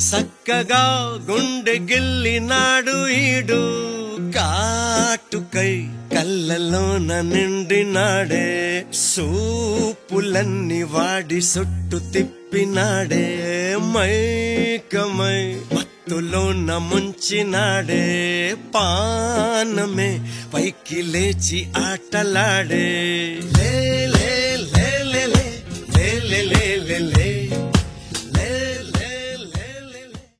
సక్కగా గుండె గిల్లినాడు ఈడు కాటుకై కళ్ళలోన నిండినాడే సూపులన్నీ వాడి సుట్టు తిప్పినాడే మైకమై మత్తులోన ముంచినాడే పానమే పైకి లేచి ఆటలాడే లే లే లే లే లే లే లే లే